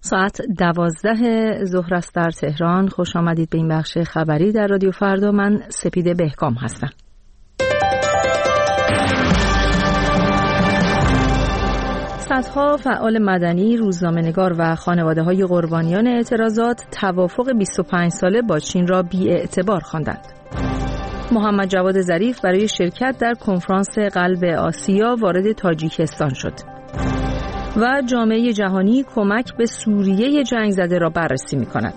ساعت 12 ظهر است در تهران. خوش آمدید به این بخش خبری در رادیو فردا. من سپیده بهکام هستم. صدها فعال مدنی، روزنامه‌نگار و خانواده‌های قربانیان اعتراضات توافق 25 ساله با چین را بی‌اعتبار خواندند. محمد جواد ظریف برای شرکت در کنفرانس قلب آسیا وارد تاجیکستان شد. و جامعه جهانی کمک به سوریه جنگ زده را بررسی می‌کند.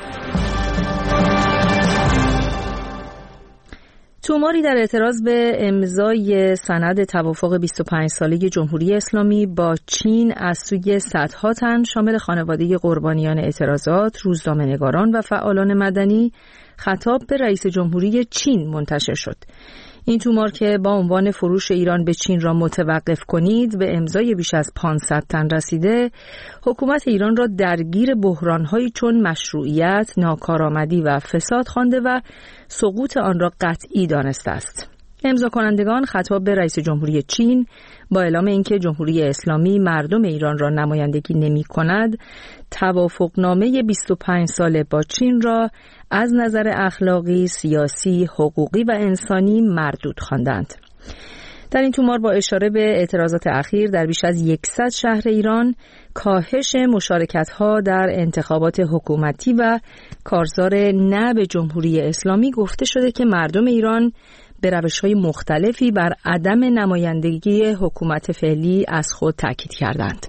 توماری در اعتراض به امضای سند توافق 25 ساله جمهوری اسلامی با چین از سوی صدها تن شامل خانواده قربانیان اعتراضات، روزنامه‌نگاران و فعالان مدنی خطاب به رئیس جمهوری چین منتشر شد. این تومار که با عنوان فروش ایران به چین را متوقف کنید به امضای بیش از 500 تن رسیده، حکومت ایران را درگیر بحران‌هایی چون مشروعیت، ناکارآمدی و فساد خوانده و سقوط آن را قطعی دانسته است. امضا کنندگان خطاب به رئیس جمهوری چین با اعلام اینکه جمهوری اسلامی مردم ایران را نمایندگی نمی‌کند، توافقنامه 25 ساله با چین را از نظر اخلاقی، سیاسی، حقوقی و انسانی مردود خواندند. در این تومار با اشاره به اعتراضات اخیر در بیش از 100 شهر ایران، کاهش مشارکت‌ها در انتخابات حکومتی و کارزار نه به جمهوری اسلامی گفته شده که مردم ایران به روش‌های مختلفی بر عدم نمایندگی حکومت فعلی از خود تاکید کردند.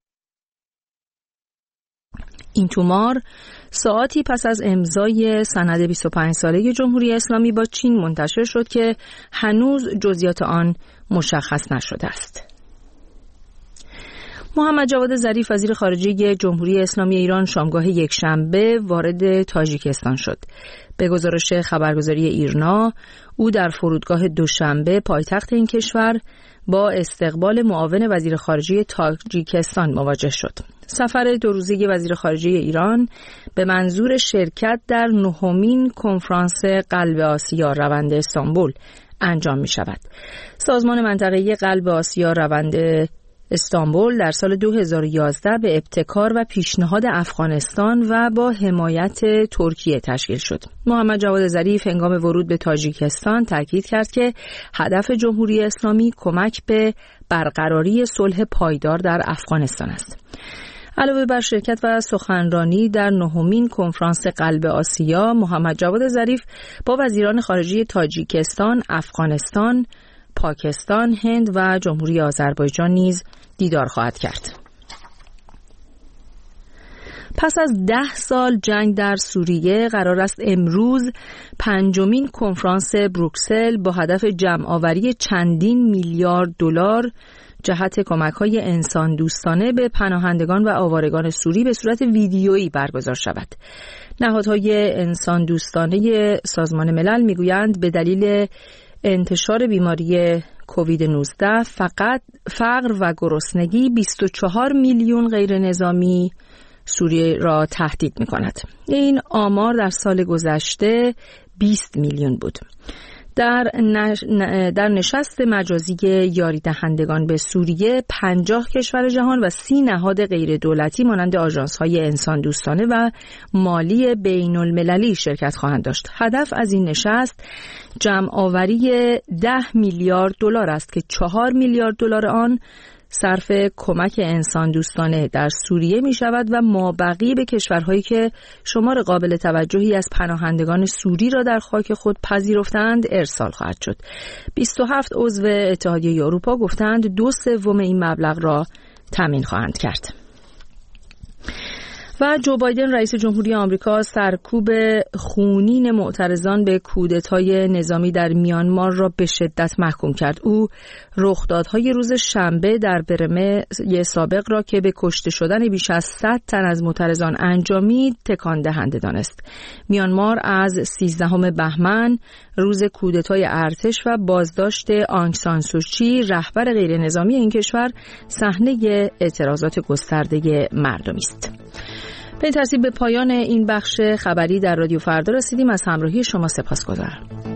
این تومار ساعتی پس از امضای سند 25 ساله جمهوری اسلامی با چین منتشر شد که هنوز جزئیات آن مشخص نشده است. محمد جواد ظریف وزیر خارجه جمهوری اسلامی ایران شامگاه یکشنبه وارد تاجیکستان شد. به گزارش خبرگزاری ایرنا، او در فرودگاه دوشنبه پایتخت این کشور با استقبال معاون وزیر خارجه تاجیکستان مواجه شد. سفر 2 روزه وزیر خارجه ایران به منظور شرکت در 9مین کنفرانس قلب آسیا روند استانبول انجام می شود. سازمان منطقه‌ای قلب آسیا روند استانبول در سال 2011 به ابتکار و پیشنهاد افغانستان و با حمایت ترکیه تشکیل شد. محمد جواد ظریف هنگام ورود به تاجیکستان تاکید کرد که هدف جمهوری اسلامی کمک به برقراری صلح پایدار در افغانستان است. علاوه بر شرکت و سخنرانی در 9مین کنفرانس قلب آسیا، محمد جواد ظریف با وزیران خارجه تاجیکستان، افغانستان، پاکستان، هند و جمهوری آذربایجان نیز دیدار خواهد کرد. پس از 10 سال جنگ در سوریه قرار است امروز 5مین کنفرانس بروکسل با هدف جمع‌آوری چندین میلیارد دلار جهت کمک‌های انسان دوستانه به پناهندگان و آوارگان سوری به صورت ویدیویی برگزار شود. نهادهای انسان دوستانه سازمان ملل میگویند به دلیل انتشار بیماری کووید 19 فقط فقر و گرسنگی 24 میلیون غیر نظامی سوریه را تهدید می کند. این آمار در سال گذشته 20 میلیون بود. در نشست مجازی یاری دهندگان به سوریه 50 کشور جهان و 30 نهاد غیر دولتی مانند آژانس‌های انسان دوستانه و مالی بین المللی شرکت خواهند داشت. هدف از این نشست جمع‌آوری 10 میلیارد دلار است که 4 میلیارد دلار آن صرف کمک انسان دوستانه در سوریه می شود و مابقی به کشورهایی که شمار قابل توجهی از پناهندگان سوری را در خاک خود پذیرفتند ارسال خواهد شد. 27 عضو اتحادیه اروپا گفتند 2/3 این مبلغ را تامین خواهند کرد. و جو بایدن رئیس جمهوری آمریکا سرکوب خونین معترضان به کودتای نظامی در میانمار را به شدت محکوم کرد. او رخدادهای روز شنبه در برمه سابق را که به کشته شدن بیش از 100 تن از معترضان انجامید تکان دهنده دانست. میانمار از 13 بهمن روز کودتای ارتش و بازداشت آنگ سان سوچی رهبر غیر نظامی این کشور صحنه اعتراضات گسترده مردمی است. به ترتیب به پایان این بخش خبری در رادیو فردا رسیدیم. از همراهی شما سپاسگزارم.